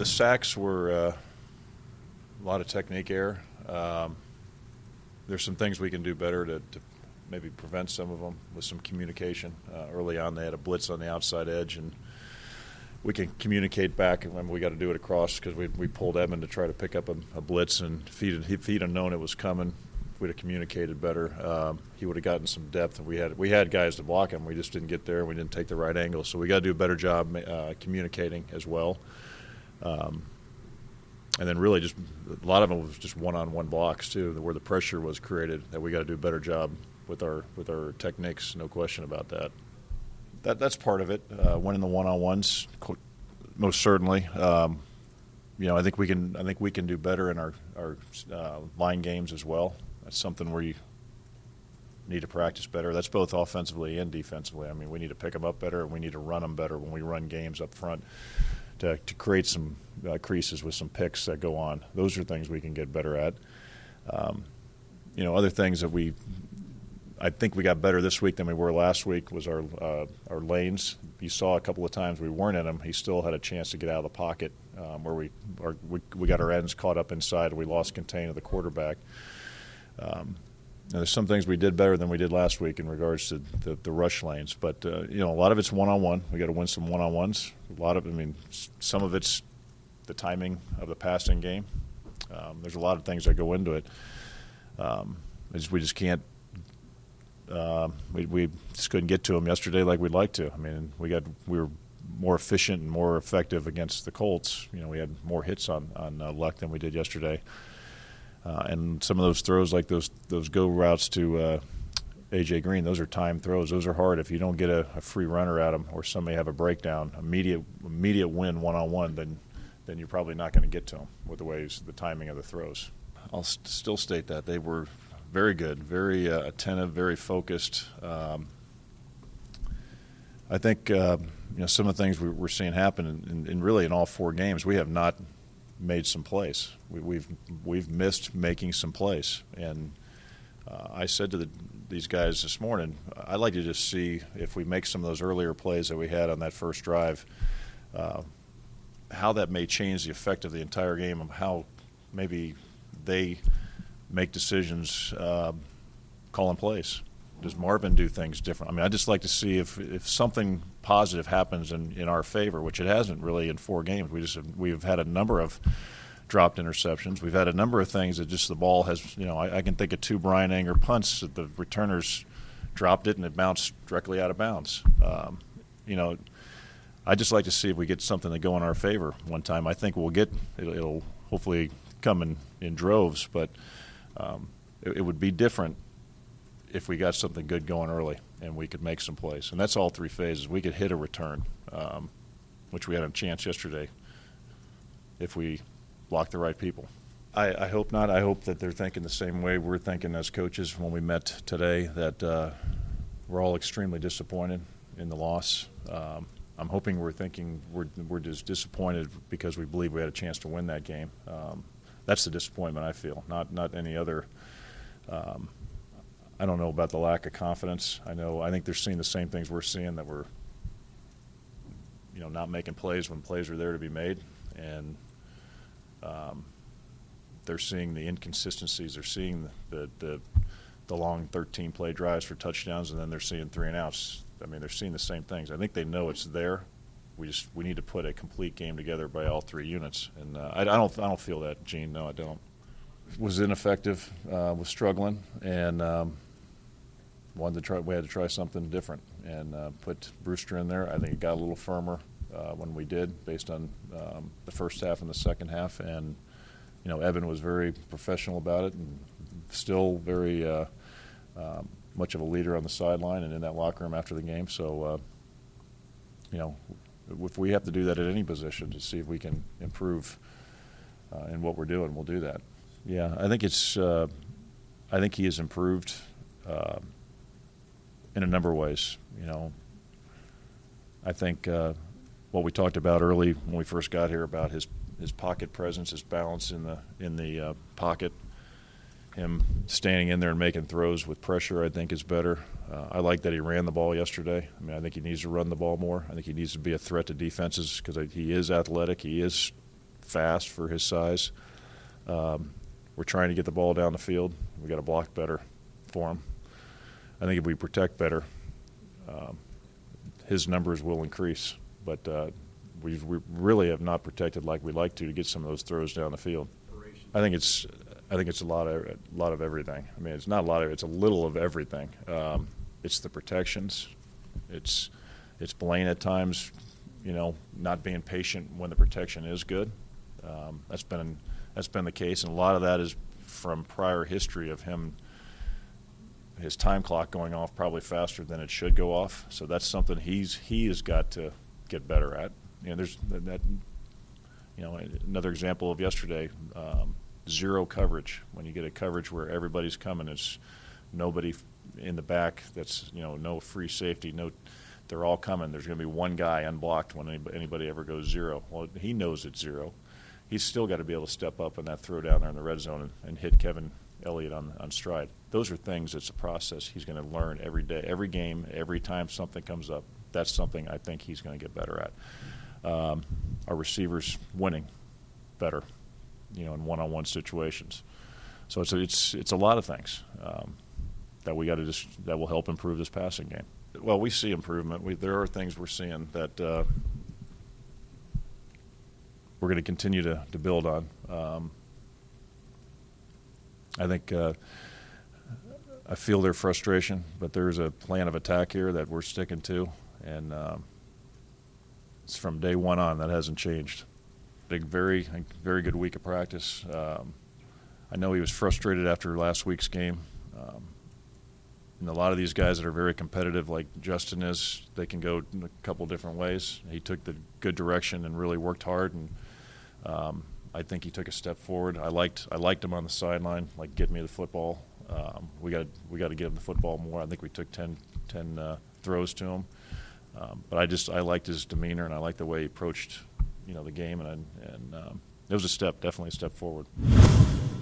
The sacks were a lot of technique error. There's some things we can do better to maybe prevent some of them with some communication. Early on, they had a blitz on the outside edge, and we can communicate back, and we got to do it across because we pulled Evan to try to pick up a blitz, and if he'd have known it was coming, if we'd have communicated better, he would have gotten some depth. We had guys to block him. We just didn't get there. We didn't take the right angle, so we got to do a better job communicating as well. And then really just a lot of them was just one-on-one blocks too, where the pressure was created. That we got to do a better job with our techniques, no question about that. That's part of it. Winning the one-on-ones, most certainly. I think we can do better in our line games as well. That's something where you need to practice better. That's both offensively and defensively. I mean, we need to pick them up better, and we need to run them better when we run games up front to create some creases with some picks that go on. Those are things we can get better at. Other things that I think we got better this week than we were last week was our lanes. You saw a couple of times we weren't in them. He still had a chance to get out of the pocket where we got our ends caught up inside and we lost contain of the quarterback. There's some things we did better than we did last week in regards to the rush lanes. But, a lot of it's one-on-one. We got to win some one-on-ones. Some of it's the timing of the passing game. There's a lot of things that go into it. We just can't we just couldn't get to them yesterday like we'd like to. I mean, we were more efficient and more effective against the Colts. We had more hits on Luck than we did yesterday. And some of those throws, like those go routes to A.J. Green, those are timed throws. Those are hard. If you don't get a free runner at them or somebody have a breakdown, immediate win one-on-one, then you're probably not going to get to them with the timing of the throws. I'll still state that they were very good, very attentive, very focused. I think some of the things we're seeing happen in really in all four games, we have not made some plays. We've missed making some plays, and I said to these guys this morning, I'd like to just see if we make some of those earlier plays that we had on that first drive, how that may change the effect of the entire game, and how maybe they make decisions, calling plays. Does Marvin do things different? I mean, I'd just like to see if something positive happens in our favor, which it hasn't really in four games. We've had a number of dropped interceptions. We've had a number of things that just the ball has, I can think of two Brian Anger punts that the returners dropped it and it bounced directly out of bounds. I'd just like to see if we get something to go in our favor one time. I think we'll get it'll hopefully come in droves, but it would be different if we got something good going early and we could make some plays. And that's all three phases. We could hit a return, which we had a chance yesterday if we block the right people. I hope not. I hope that they're thinking the same way we're thinking as coaches when we met today, that we're all extremely disappointed in the loss. I'm hoping we're thinking we're just disappointed because we believe we had a chance to win that game. That's the disappointment I feel, not any other. I don't know about the lack of confidence. I think they're seeing the same things we're seeing, that we're not making plays when plays are there to be made, and they're seeing the inconsistencies. They're seeing the long 13-play drives for touchdowns, and then they're seeing 3 and outs. I mean, they're seeing the same things. I think they know it's there. We need to put a complete game together by all three units, and I don't feel that, Gene. No, I don't. Was ineffective, was struggling, and we had to try something different, and put Brewster in there. I think it got a little firmer when we did, based on the first half and the second half, and Evan was very professional about it, and still very much of a leader on the sideline and in that locker room after the game. So, if we have to do that at any position to see if we can improve in what we're doing, we'll do that. Yeah, I think I think he has improved in a number of ways. I think what we talked about early when we first got here about his pocket presence, his balance in the pocket, him standing in there and making throws with pressure, I think is better. I like that he ran the ball yesterday. I mean, I think he needs to run the ball more. I think he needs to be a threat to defenses because he is athletic. He is fast for his size. We're trying to get the ball down the field. We got to block better for him. I think if we protect better, his numbers will increase. But we really have not protected like we'd like to get some of those throws down the field. I think it's a lot of everything. I mean, it's not a lot of, it's a little of everything. It's the protections. It's Blaine at times, not being patient when the protection is good. That's been the case, and a lot of that is from prior history of him, his time clock going off probably faster than it should go off. So that's something he has got to get better at. There's that. Another example of yesterday, zero coverage. When you get a coverage where everybody's coming, it's nobody in the back. That's no free safety. No, they're all coming. There's going to be one guy unblocked when anybody ever goes zero. Well, he knows it's zero. He's still got to be able to step up in that throw down there in the red zone and hit Kevin Elliott on stride. Those are things. It's a process he's going to learn every day, every game, every time something comes up. That's something I think he's going to get better at. Our receivers winning better, in one-on-one situations. So it's a lot of things that we got to that will help improve this passing game. Well, we see improvement. There are things we're seeing that we're going to continue to build on. I think I feel their frustration, but there's a plan of attack here that we're sticking to, and it's from day one on. That hasn't changed. Very good week of practice. I know he was frustrated after last week's game. And a lot of these guys that are very competitive, like Justin is, they can go in a couple different ways. He took the good direction and really worked hard, and I think he took a step forward. I liked him on the sideline, like, get me the football. We got to give him the football more. I think we took 10 throws to him. But I liked his demeanor, and I liked the way he approached, the game, and it was definitely a step forward.